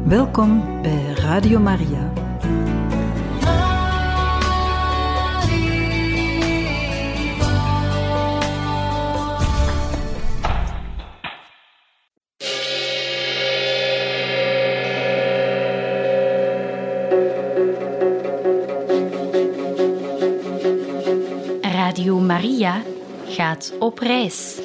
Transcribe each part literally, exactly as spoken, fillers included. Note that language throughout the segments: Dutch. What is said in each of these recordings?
Welkom bij Radio Maria. Radio Maria gaat op reis.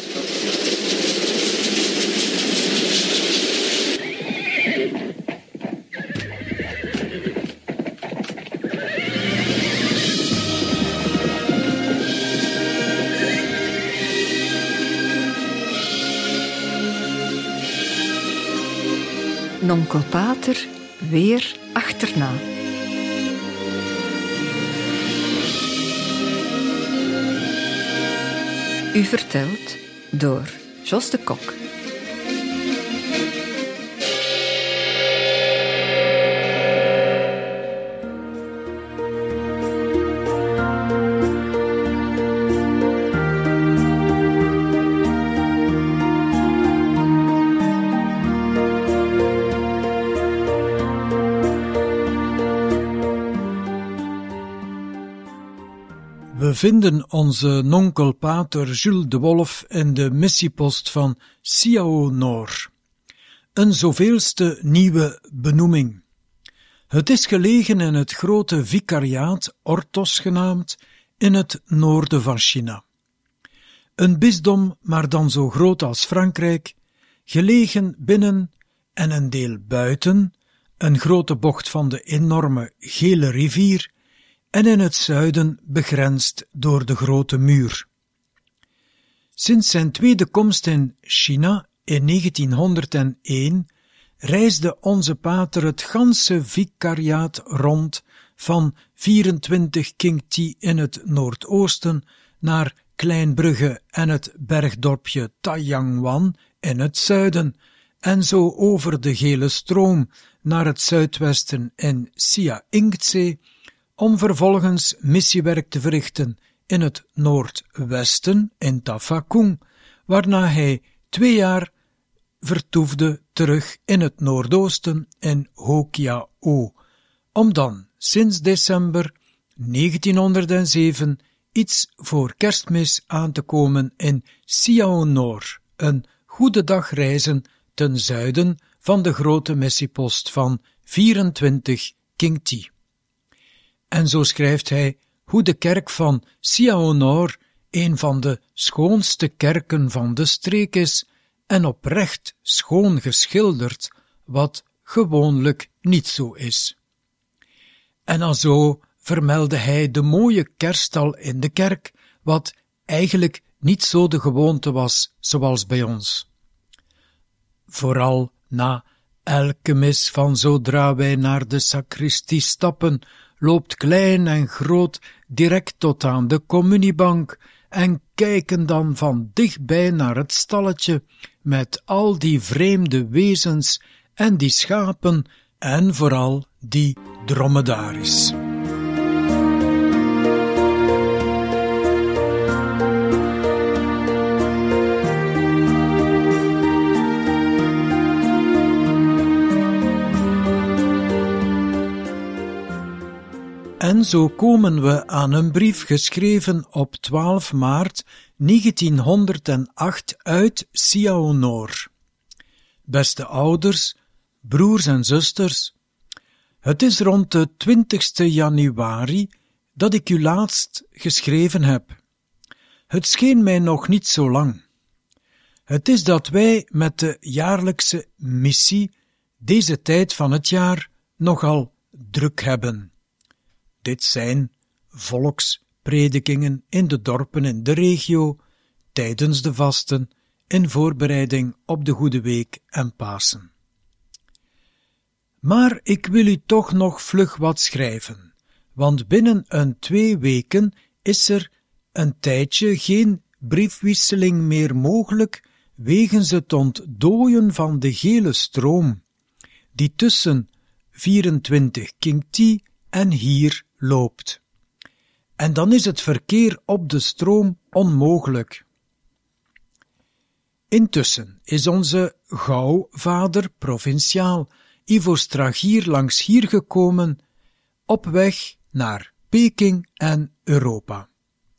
Nonkel Pater weer achterna. U vertelt door Jos de Kok. We vinden onze nonkel Pater Jules de Wolf in de missiepost van Ciao Nord, een zoveelste nieuwe benoeming. Het is gelegen in het grote vicariaat, Orthos genaamd, in het noorden van China. Een bisdom, maar dan zo groot als Frankrijk, gelegen binnen en een deel buiten, een grote bocht van de enorme Gele rivier, en in het zuiden begrensd door de Grote Muur. Sinds zijn tweede komst in China in negentienhonderdéén reisde onze pater het ganse vicariaat rond van vierentwintig Qingti in het noordoosten naar Kleinbrugge en het bergdorpje Taiyangwan in het zuiden en zo over de Gele Stroom naar het zuidwesten in Sia-Ingtse, om vervolgens missiewerk te verrichten in het noordwesten, in Tafakung, waarna hij twee jaar vertoefde terug in het noordoosten, in Hokiao, om dan sinds december negentienhonderdzeven iets voor kerstmis aan te komen in Ciao Nord, een goede dag reizen ten zuiden van de grote missiepost van vierentwintig Qingti. En zo schrijft hij hoe de kerk van Ciao Nord een van de schoonste kerken van de streek is en oprecht schoon geschilderd, wat gewoonlijk niet zo is. En alzo vermeldde hij de mooie kerststal in de kerk, wat eigenlijk niet zo de gewoonte was, zoals bij ons. Vooral na elke mis van zodra wij naar de sacristie stappen, loopt klein en groot direct tot aan de communiebank en kijken dan van dichtbij naar het stalletje met al die vreemde wezens en die schapen en vooral die dromedaris. En zo komen we aan een brief geschreven op twaalf maart negentienhonderdacht uit Ciao Nord. Beste ouders, broers en zusters, het is rond de twintigste januari dat ik u laatst geschreven heb. Het scheen mij nog niet zo lang. Het is dat wij met de jaarlijkse missie deze tijd van het jaar nogal druk hebben. Dit zijn volkspredikingen in de dorpen in de regio, tijdens de vasten, in voorbereiding op de Goede Week en Pasen. Maar ik wil u toch nog vlug wat schrijven, want binnen een twee weken is er een tijdje geen briefwisseling meer mogelijk wegens het ontdooien van de Gele Stroom, die tussen vierentwintig Qingti en hier loopt. En dan is het verkeer op de stroom onmogelijk. Intussen is onze gauwvader provinciaal Ivo Stragier langs hier gekomen, op weg naar Peking en Europa.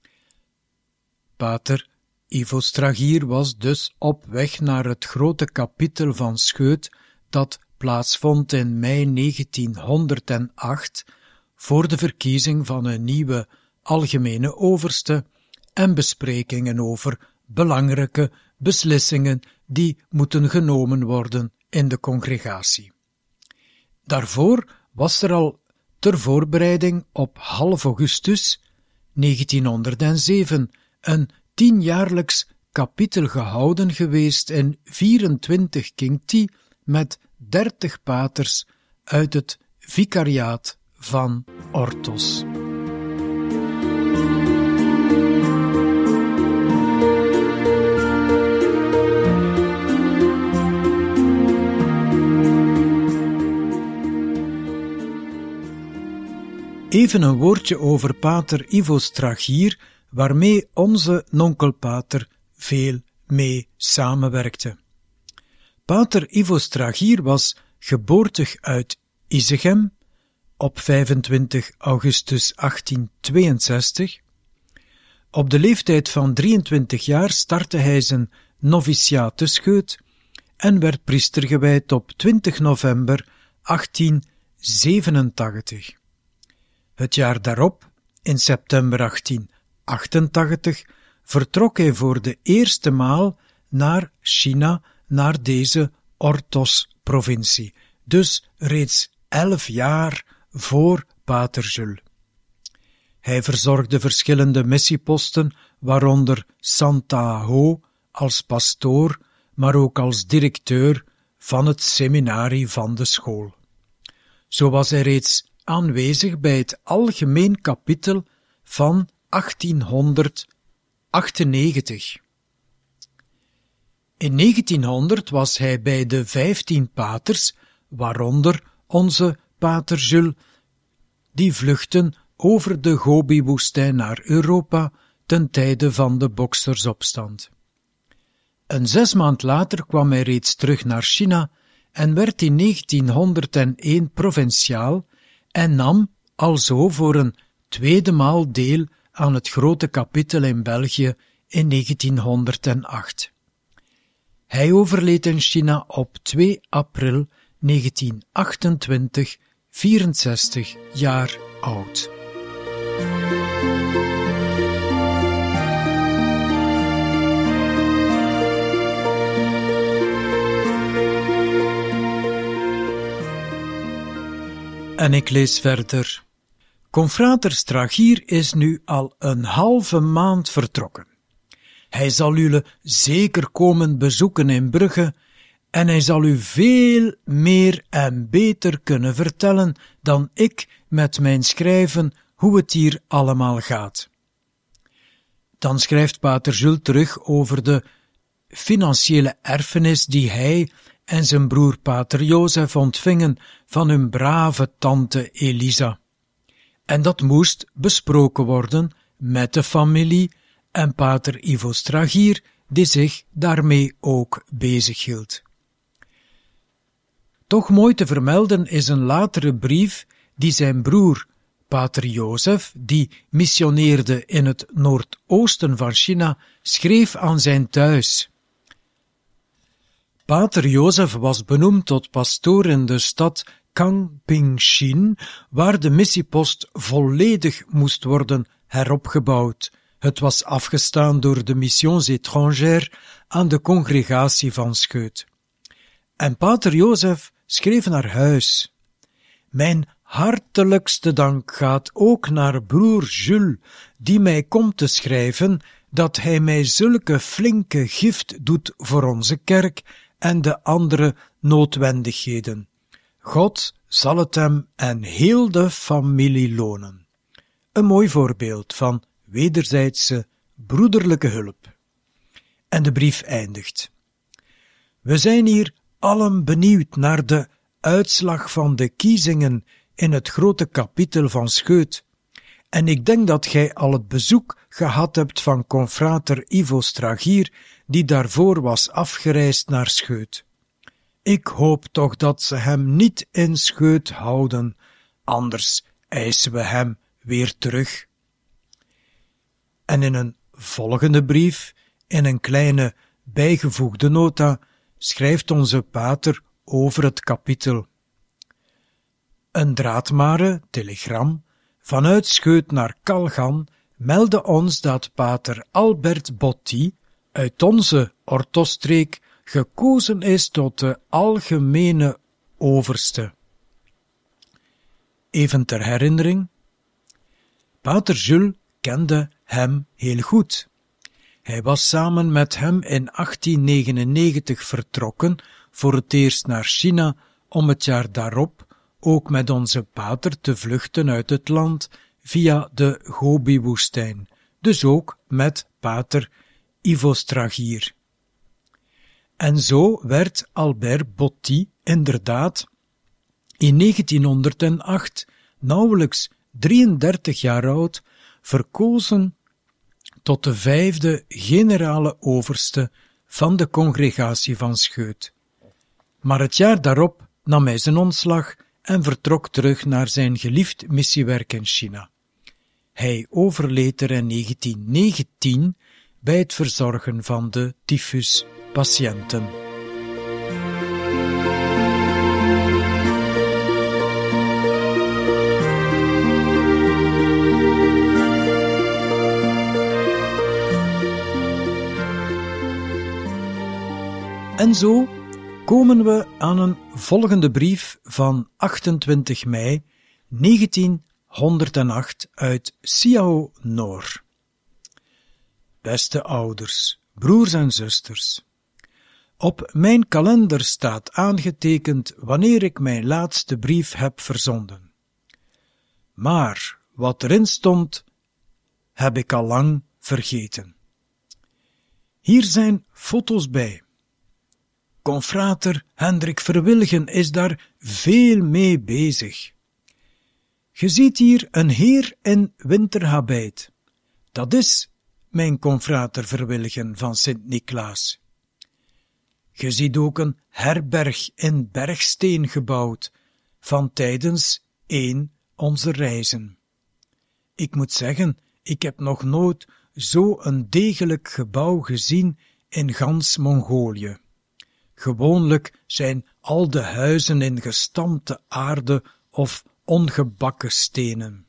Pater Ivo Stragier was dus op weg naar het grote kapitel van Schöt dat plaatsvond in mei negentienhonderdacht voor de verkiezing van een nieuwe algemene overste en besprekingen over belangrijke beslissingen die moeten genomen worden in de congregatie. Daarvoor was er al ter voorbereiding op half augustus negentienhonderdzeven een tienjaarlijks kapitel gehouden geweest in vierentwintig Kincti met dertig paters uit het vicariaat van Orthos. Even een woordje over pater Ivo Stragier, waarmee onze nonkelpater veel mee samenwerkte. Pater Ivo Stragier was geboortig uit Isegem op vijfentwintig augustus achttientweeënzestig. Op de leeftijd van drieëntwintig jaar startte hij zijn noviciaat te Schöt en werd priester gewijd op twintig november achttienzevenentachtig. Het jaar daarop, in september achttienachtentachtig, vertrok hij voor de eerste maal naar China, naar deze Orthos-provincie, dus reeds elf jaar voor pater Jules. Hij verzorgde verschillende missieposten, waaronder Santa-Ho als pastoor, maar ook als directeur van het seminarie van de school. Zo was hij reeds aanwezig bij het algemeen kapitel van achttienhonderdachtennegentig. In negentienhonderd was hij bij de vijftien paters, waaronder onze pater Jules, die vluchten over de Gobi-woestijn naar Europa ten tijde van de Boksersopstand. Een zes maand later kwam hij reeds terug naar China en werd in negentienhonderdéén provinciaal en nam alzo voor een tweede maal deel aan het grote kapitel in België in negentienhonderdacht. Hij overleed in China op twee april negentienhonderdachtentwintig, vierenzestig jaar oud. En ik lees verder. Confrater Stragier is nu al een halve maand vertrokken. Hij zal u zeker komen bezoeken in Brugge en hij zal u veel meer en beter kunnen vertellen dan ik met mijn schrijven hoe het hier allemaal gaat. Dan schrijft pater Jules terug over de financiële erfenis die hij en zijn broer pater Jozef ontvingen van hun brave tante Elisa. En dat moest besproken worden met de familie en pater Ivo Stragier, die zich daarmee ook bezighield. Toch mooi te vermelden is een latere brief die zijn broer, pater Jozef, die missioneerde in het noordoosten van China, schreef aan zijn thuis. Pater Jozef was benoemd tot pastoor in de stad Kangpingchin, waar de missiepost volledig moest worden heropgebouwd. Het was afgestaan door de Missions étrangères aan de congregatie van Schöt. En pater Jozef schreef naar huis. Mijn hartelijkste dank gaat ook naar broer Jules, die mij komt te schrijven dat hij mij zulke flinke gift doet voor onze kerk en de andere noodwendigheden. God zal het hem en heel de familie lonen. Een mooi voorbeeld van wederzijdse broederlijke hulp. En de brief eindigt. We zijn hier allen benieuwd naar de uitslag van de kiezingen in het grote kapitel van Schöt, en ik denk dat gij al het bezoek gehad hebt van confrater Ivo Stragier, die daarvoor was afgereisd naar Schöt. Ik hoop toch dat ze hem niet in scheut houden, anders eisen we hem weer terug. En in een volgende brief, in een kleine bijgevoegde nota, schrijft onze pater over het kapitel. Een draadmare telegram vanuit Scheut naar Calgan meldde ons dat pater Albert Botti uit onze Orthosstreek gekozen is tot de algemene overste. Even ter herinnering, pater Jules kende hem heel goed. Hij was samen met hem in achttien negenennegentig vertrokken voor het eerst naar China om het jaar daarop ook met onze pater te vluchten uit het land via de Gobi-woestijn, dus ook met pater Ivo Stragier. En zo werd Albert Botti inderdaad in negentienhonderdacht, nauwelijks drieëndertig jaar oud, verkozen tot de vijfde generale overste van de congregatie van Scheut. Maar het jaar daarop nam hij zijn ontslag en vertrok terug naar zijn geliefd missiewerk in China. Hij overleed er in negentien negentien bij het verzorgen van de tyfuspatiënten. En zo komen we aan een volgende brief van achtentwintig mei negentienhonderdacht uit Siao Noor. Beste ouders, broers en zusters, op mijn kalender staat aangetekend wanneer ik mijn laatste brief heb verzonden. Maar wat erin stond, heb ik al lang vergeten. Hier zijn foto's bij. Confrater Hendrik Verwilligen is daar veel mee bezig. Je ziet hier een heer in winterhabit. Dat is mijn confrater Verwilligen van Sint-Niklaas. Je ziet ook een herberg in bergsteen gebouwd, van tijdens een onze reizen. Ik moet zeggen, ik heb nog nooit zo een degelijk gebouw gezien in gans Mongolië. Gewoonlijk zijn al de huizen in gestampte aarde of ongebakken stenen.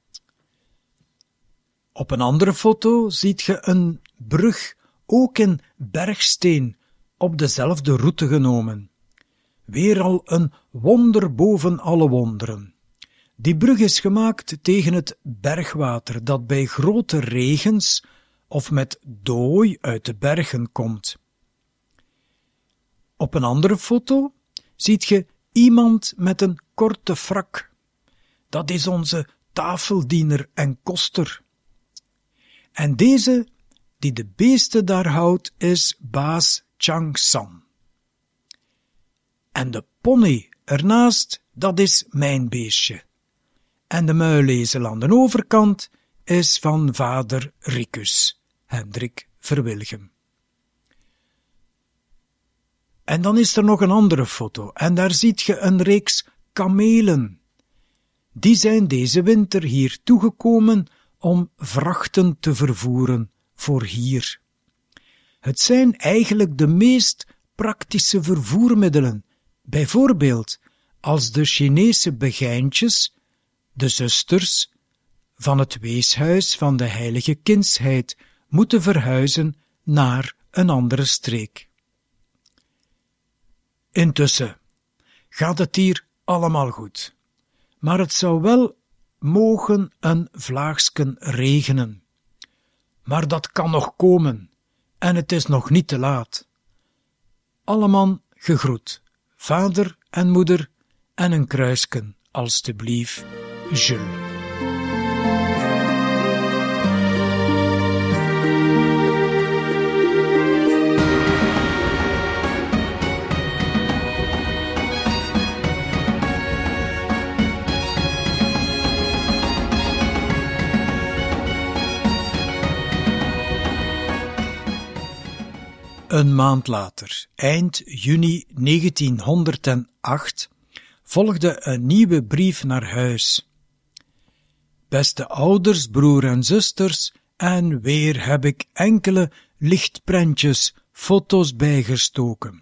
Op een andere foto ziet je een brug, ook in bergsteen, op dezelfde route genomen. Weer al een wonder boven alle wonderen. Die brug is gemaakt tegen het bergwater dat bij grote regens of met dooi uit de bergen komt. Op een andere foto ziet je iemand met een korte frak. Dat is onze tafeldiener en koster. En deze, die de beesten daar houdt, is baas Changsan. En de pony ernaast, dat is mijn beestje. En de muilezel aan de overkant is van vader Ricus, Hendrik Verwilligen. En dan is er nog een andere foto, en daar ziet je een reeks kamelen. Die zijn deze winter hier toegekomen om vrachten te vervoeren voor hier. Het zijn eigenlijk de meest praktische vervoermiddelen, bijvoorbeeld als de Chinese begijntjes, de zusters, van het weeshuis van de heilige kindsheid moeten verhuizen naar een andere streek. Intussen gaat het hier allemaal goed, maar het zou wel mogen een vlaagsken regenen. Maar dat kan nog komen, en het is nog niet te laat. Alleman gegroet, vader en moeder, en een kruisken, alstublieft, Jules. Een maand later, eind juni negentienhonderdacht, volgde een nieuwe brief naar huis. Beste ouders, broer en zusters, en weer heb ik enkele lichtprentjes, foto's bijgestoken.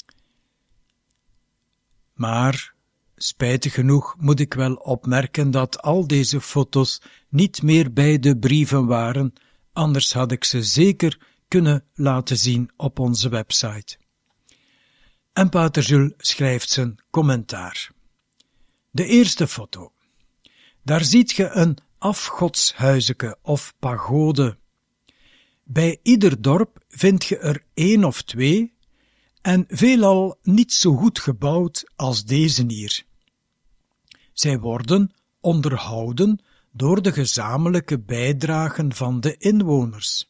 Maar, spijtig genoeg moet ik wel opmerken dat al deze foto's niet meer bij de brieven waren, anders had ik ze zeker kunnen laten zien op onze website. En pater Jules schrijft zijn commentaar. De eerste foto. Daar ziet je een afgodshuizeke of pagode. Bij ieder dorp vind je er één of twee, en veelal niet zo goed gebouwd als deze hier. Zij worden onderhouden door de gezamenlijke bijdragen van de inwoners.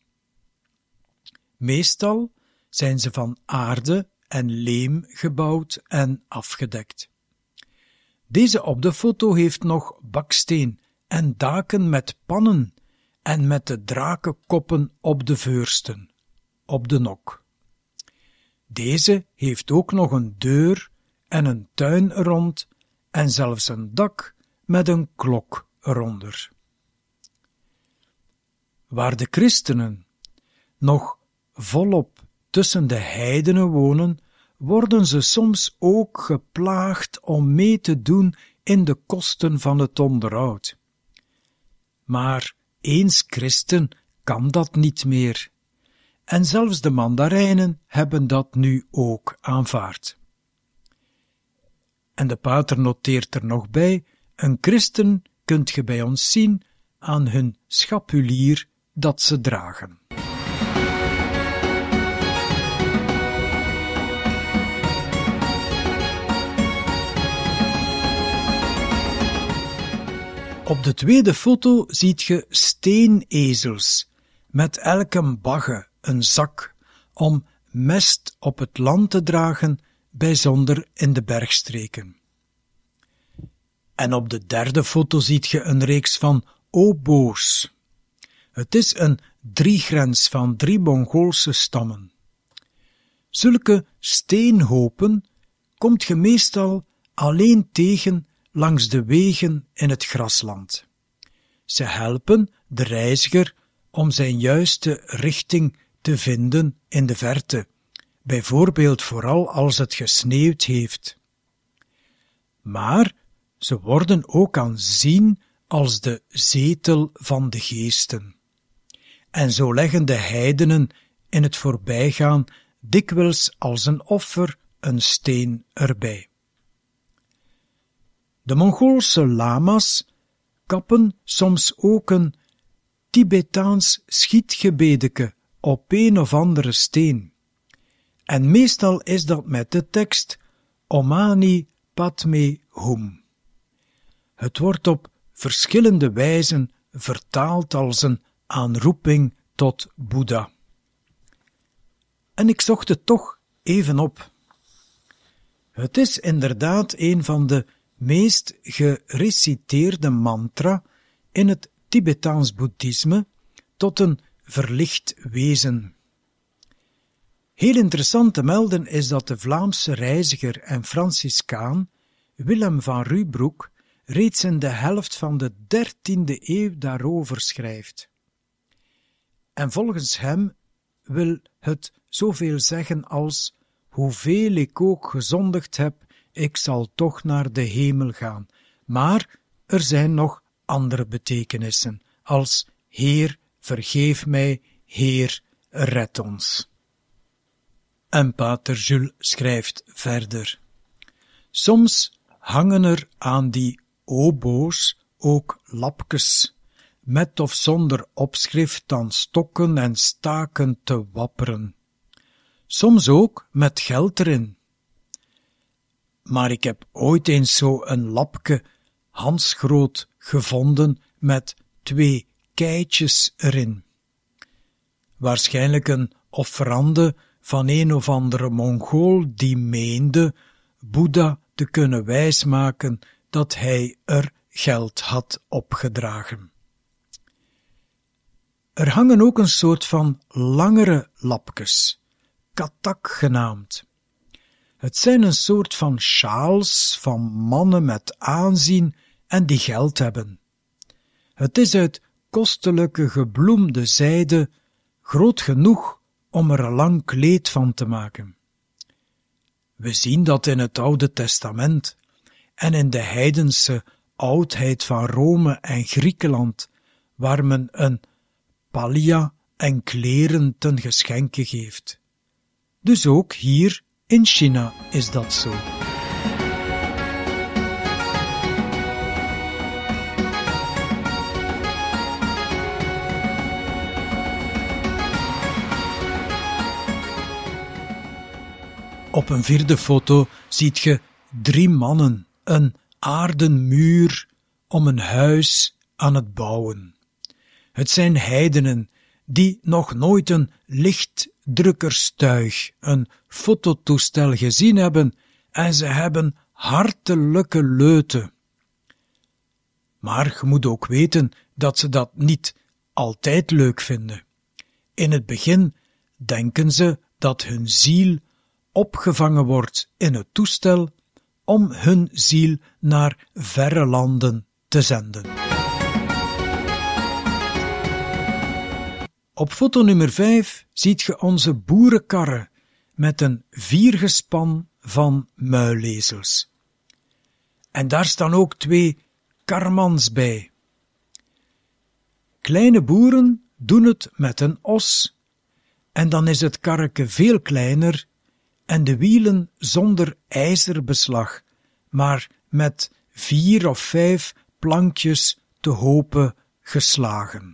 Meestal zijn ze van aarde en leem gebouwd en afgedekt. Deze op de foto heeft nog baksteen en daken met pannen en met de drakenkoppen op de vuursten, op de nok. Deze heeft ook nog een deur en een tuin rond en zelfs een dak met een klok eronder. Waar de christenen nog volop tussen de heidenen wonen, worden ze soms ook geplaagd om mee te doen in de kosten van het onderhoud. Maar eens christen kan dat niet meer. En zelfs de mandarijnen hebben dat nu ook aanvaard. En de pater noteert er nog bij, een christen kunt je bij ons zien aan hun schapulier dat ze dragen. Op de tweede foto ziet je steenezels, met elke bagge een zak, om mest op het land te dragen, bijzonder in de bergstreken. En op de derde foto ziet je een reeks van oboes. Het is een driegrens van drie Mongoolse stammen. Zulke steenhopen komt je meestal alleen tegen langs de wegen in het grasland. Ze helpen de reiziger om zijn juiste richting te vinden in de verte, bijvoorbeeld vooral als het gesneeuwd heeft. Maar ze worden ook aanzien als de zetel van de geesten. En zo leggen de heidenen in het voorbijgaan dikwijls als een offer een steen erbij. De Mongoolse lama's kappen soms ook een Tibetaans schietgebedeke op een of andere steen. En meestal is dat met de tekst Omani Padme Hum. Het wordt op verschillende wijzen vertaald als een aanroeping tot Boeddha. En ik zocht het toch even op. Het is inderdaad een van de meest gereciteerde mantra in het Tibetaans boeddhisme tot een verlicht wezen. Heel interessant te melden is dat de Vlaamse reiziger en Franciscaan Willem van Ruybroek reeds in de helft van de dertiende eeuw daarover schrijft. En volgens hem wil het zoveel zeggen als: hoeveel ik ook gezondigd heb, ik zal toch naar de hemel gaan. Maar er zijn nog andere betekenissen, als Heer, vergeef mij, Heer, red ons. En pater Jules schrijft verder. Soms hangen er aan die oboes ook lapjes, met of zonder opschrift aan stokken en staken te wapperen. Soms ook met geld erin. Maar ik heb ooit eens zo een lapje handsgroot gevonden met twee keitjes erin. Waarschijnlijk een offerande van een of andere Mongool die meende Boeddha te kunnen wijsmaken dat hij er geld had opgedragen. Er hangen ook een soort van langere lapjes, katak genaamd. Het zijn een soort van sjaals van mannen met aanzien en die geld hebben. Het is uit kostelijke gebloemde zijde, groot genoeg om er een lang kleed van te maken. We zien dat in het Oude Testament en in de heidense oudheid van Rome en Griekenland, waar men een pallia en kleren ten geschenke geeft. Dus ook hier in China is dat zo. Op een vierde foto ziet je drie mannen een aarden muur om een huis aan het bouwen. Het zijn heidenen die nog nooit een lichtdrukkerstuig, een fototoestel gezien hebben en ze hebben hartelijke leuten. Maar je moet ook weten dat ze dat niet altijd leuk vinden. In het begin denken ze dat hun ziel opgevangen wordt in het toestel om hun ziel naar verre landen te zenden. Op foto nummer vijf ziet je onze boerenkarren met een viergespan van muilezels. En daar staan ook twee karmans bij. Kleine boeren doen het met een os, en dan is het karreke veel kleiner en de wielen zonder ijzerbeslag, maar met vier of vijf plankjes te hopen geslagen.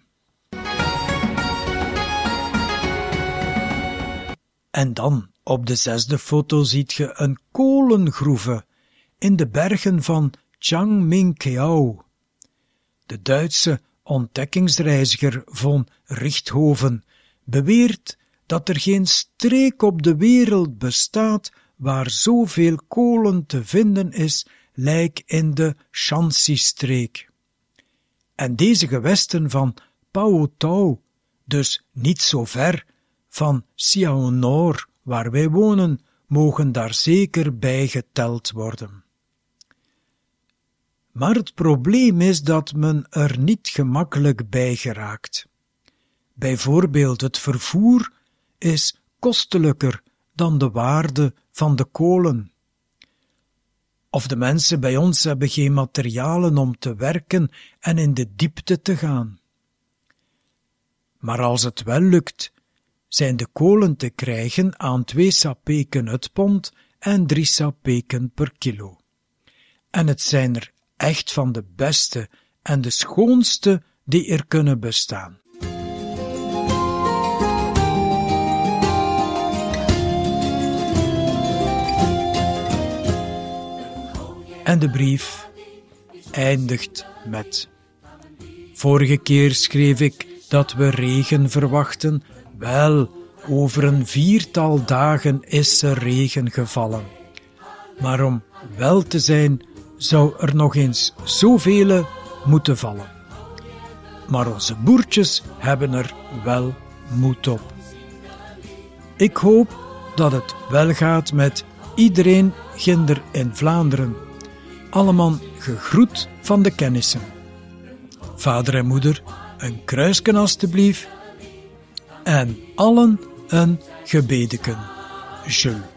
En dan, op de zesde foto, ziet je een kolengroeve in de bergen van Changmingkiao. De Duitse ontdekkingsreiziger von Richthofen beweert dat er geen streek op de wereld bestaat waar zoveel kolen te vinden is, lijk in de Shanxi-streek. En deze gewesten van Paotao, dus niet zo ver van Xiaonor, waar wij wonen, mogen daar zeker bij geteld worden. Maar het probleem is dat men er niet gemakkelijk bij geraakt. Bijvoorbeeld het vervoer is kostelijker dan de waarde van de kolen. Of de mensen bij ons hebben geen materialen om te werken en in de diepte te gaan. Maar als het wel lukt, zijn de kolen te krijgen aan twee sapeken het pond en drie sapeken per kilo. En het zijn er echt van de beste en de schoonste die er kunnen bestaan. En de brief eindigt met: vorige keer schreef ik dat we regen verwachten. Wel, over een viertal dagen is er regen gevallen. Maar om wel te zijn, zou er nog eens zoveel moeten vallen. Maar onze boertjes hebben er wel moed op. Ik hoop dat het wel gaat met iedereen ginder in Vlaanderen. Allemaal gegroet van de kennissen. Vader en moeder, een kruisken alstublieft. En allen een gebedeken. Jules.